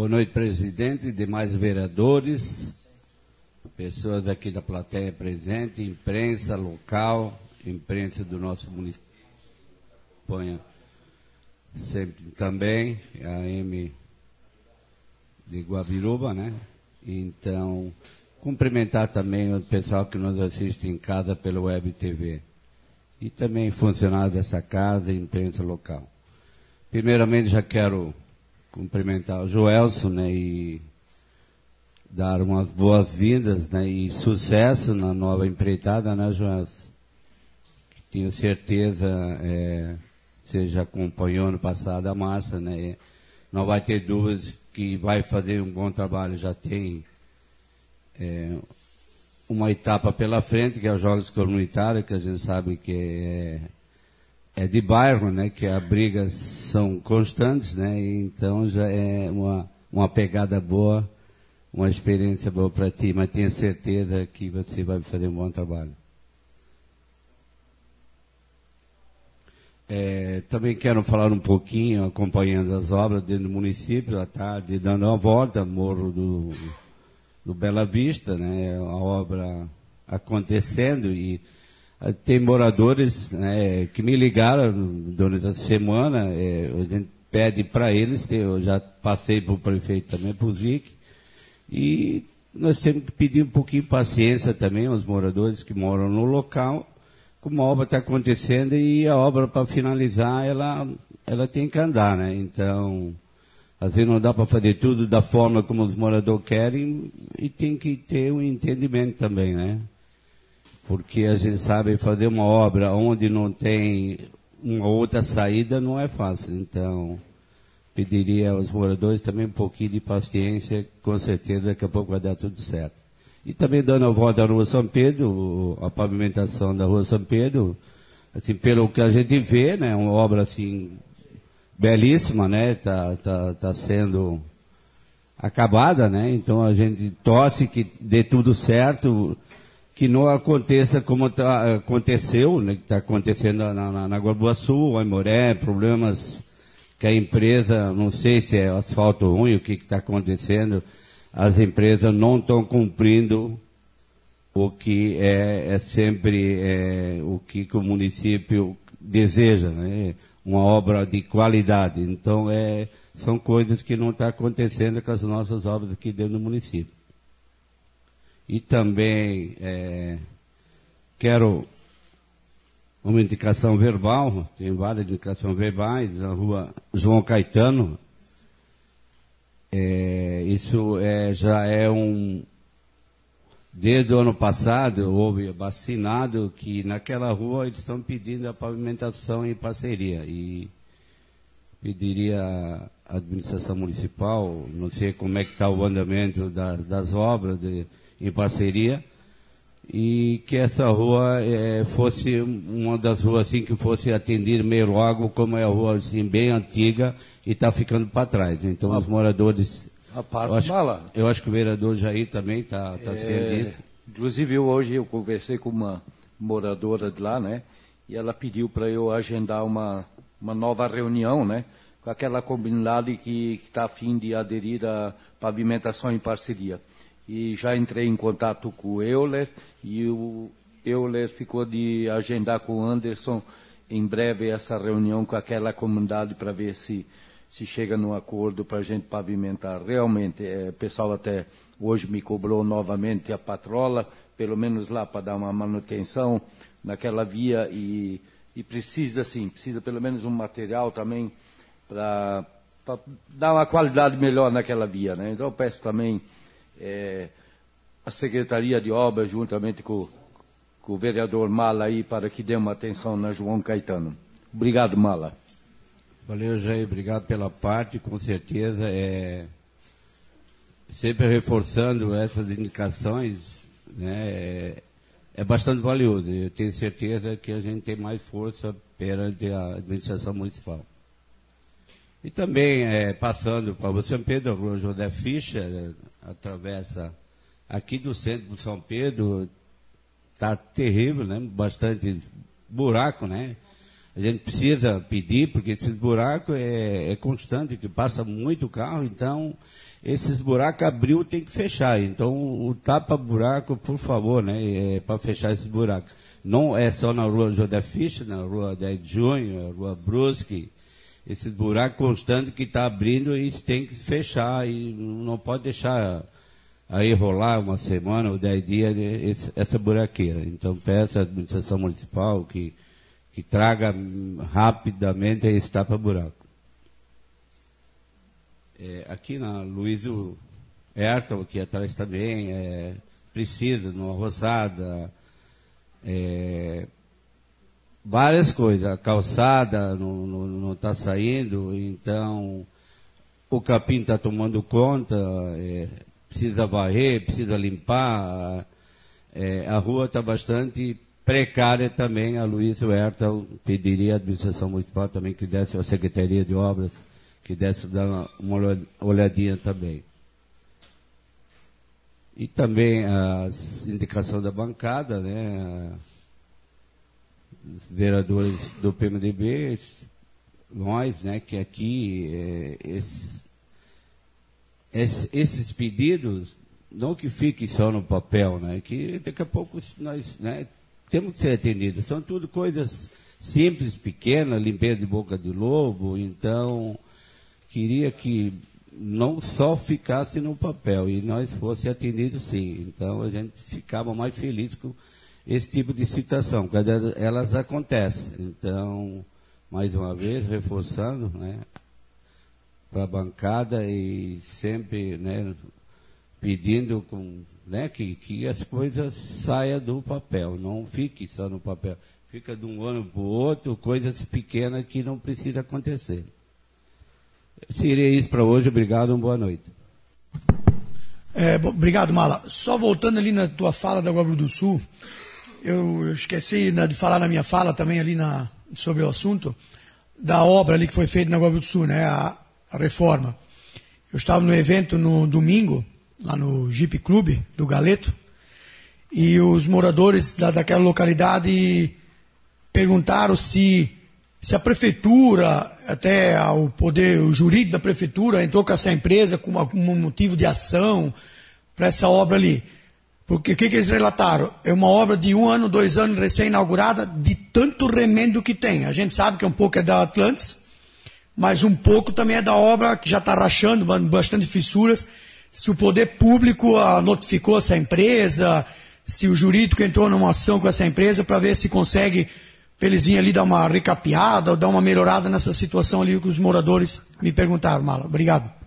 Boa noite, presidente, demais vereadores, pessoas aqui da plateia presente, imprensa local, imprensa do nosso município, acompanha sempre também, a M de Guabiruba, né? Então, cumprimentar também o pessoal que nos assiste em casa pelo Web TV. E também funcionários dessa casa e imprensa local. Primeiramente, já quero cumprimentar o Joelson, né, e dar umas boas-vindas, né, e sucesso na nova empreitada, né, Joelson? Tenho certeza, você já acompanhou ano passado a massa, né, não vai ter dúvidas que vai fazer um bom trabalho, já tem uma etapa pela frente, que é os Jogos Comunitários, que a gente sabe que é de bairro, né, que as brigas são constantes, né, e então já é uma pegada boa, uma experiência boa para ti, mas tenho certeza que você vai fazer um bom trabalho. Também quero falar um pouquinho, acompanhando as obras dentro do município, à tarde, dando uma volta, Morro do Bela Vista, né, a obra acontecendo, e tem moradores, né, que me ligaram durante a semana, a gente pede para eles, eu já passei para o prefeito também, para o Zic, e nós temos que pedir um pouquinho de paciência também aos moradores que moram no local, como a obra está acontecendo, e a obra para finalizar, ela tem que andar, né, então às vezes não dá para fazer tudo da forma como os moradores querem, e tem que ter um entendimento também, né? Porque a gente sabe fazer uma obra onde não tem uma outra saída não é fácil. Então, pediria aos moradores também um pouquinho de paciência, com certeza daqui a pouco vai dar tudo certo. E também dando a volta à Rua São Pedro, a pavimentação da Rua São Pedro, assim, pelo que a gente vê, né, uma obra assim belíssima, né, tá sendo acabada, né, então a gente torce que dê tudo certo, que não aconteça como aconteceu, né, que está acontecendo na Guabuaçu, Aimoré, problemas que a empresa, não sei se é asfalto ruim, o que está acontecendo, as empresas não estão cumprindo o que é sempre o que o município deseja, né, uma obra de qualidade. Então, são coisas que não estão acontecendo com as nossas obras aqui dentro do município. E também quero uma indicação verbal, tem várias indicações verbais, na Rua João Caetano. Isso já é desde o ano passado, houve vacinado que naquela rua eles estão pedindo a pavimentação em parceria. E pediria à administração municipal, não sei como é que está o andamento das obras em parceria, e que essa rua fosse uma das ruas assim, que fosse atendida meio logo, como é a rua assim, bem antiga e está ficando para trás. Então os moradores... Eu acho que o vereador Jair também está sendo isso. Inclusive, hoje eu conversei com uma moradora de lá, né? E ela pediu para eu agendar uma nova reunião, né? Com aquela comunidade que está a fim de aderir à pavimentação em parceria. E já entrei em contato com o Euler, e o Euler ficou de agendar com o Anderson em breve essa reunião com aquela comunidade para ver se chega num acordo para a gente pavimentar. Realmente, o pessoal até hoje me cobrou novamente a patrola, pelo menos lá para dar uma manutenção naquela via, e precisa pelo menos um material também para dar uma qualidade melhor naquela via, né? Então eu peço também a Secretaria de Obras, juntamente com o vereador Mala aí, para que dê uma atenção na João Caetano. Obrigado, Mala. Valeu, Jair, obrigado pela parte, com certeza, sempre reforçando essas indicações, né, é bastante valioso. Eu tenho certeza que a gente tem mais força perante a administração municipal. E também, passando para o São Pedro, a rua José Fischer, atravessa aqui do centro do São Pedro, está terrível, né, bastante buraco, né? A gente precisa pedir, porque esses buracos é constante, que passa muito carro, então esses buracos abriu, tem que fechar. Então, o tapa-buraco, por favor, né, para fechar esse buraco. Não é só na rua José Fischer, na rua 10 de junho, na rua Brusque, esse buraco constante que está abrindo, e isso tem que fechar, e não pode deixar aí rolar uma semana ou 10 dias essa buraqueira. Então, peço à administração municipal que traga rapidamente esse tapa-buraco. Aqui na Luísio Hertel, aqui atrás também, precisa, numa roçada, várias coisas. A calçada não está saindo, então o capim está tomando conta, precisa varrer, precisa limpar, a rua está bastante precária também. A Luísio Hertel pediria à administração municipal também que desse a Secretaria de Obras, que desse dar uma olhadinha também. E também as indicações da bancada, né? Os vereadores do PMDB, nós, né, que aqui esses pedidos, não que fiquem só no papel, né, que daqui a pouco nós, né, temos que ser atendidos. São tudo coisas simples, pequenas, limpeza de boca de lobo. Então, queria que não só ficasse no papel e nós fosse atendidos, sim. Então, a gente ficava mais feliz com esse tipo de situação, quando elas acontecem. Então, mais uma vez, reforçando, né, para a bancada e sempre, né, pedindo né, que as coisas saiam do papel, não fique só no papel. Fica de um ano para o outro, coisas pequenas que não precisa acontecer. Seria isso para hoje. Obrigado, uma boa noite. Obrigado, Mala. Só voltando ali na tua fala da Guaíba do Sul, eu esqueci de falar na minha fala também ali sobre o assunto da obra ali que foi feita na Guaíba do Sul, né, a reforma. Eu estava no evento no domingo, lá no Jeep Clube do Galeto, e os moradores daquela localidade perguntaram se a prefeitura, até o poder jurídico da prefeitura, entrou com essa empresa com um motivo de ação para essa obra ali. Porque o que eles relataram? É uma obra de 1 ano, 2 anos, recém-inaugurada, de tanto remendo que tem. A gente sabe que um pouco é da Atlantis, mas um pouco também é da obra que já está rachando, bastante fissuras. Se o poder público notificou essa empresa, se o jurídico entrou numa ação com essa empresa para ver se consegue, para eles virem ali dar uma recapeada ou dar uma melhorada nessa situação ali que os moradores me perguntaram, Mala. Obrigado.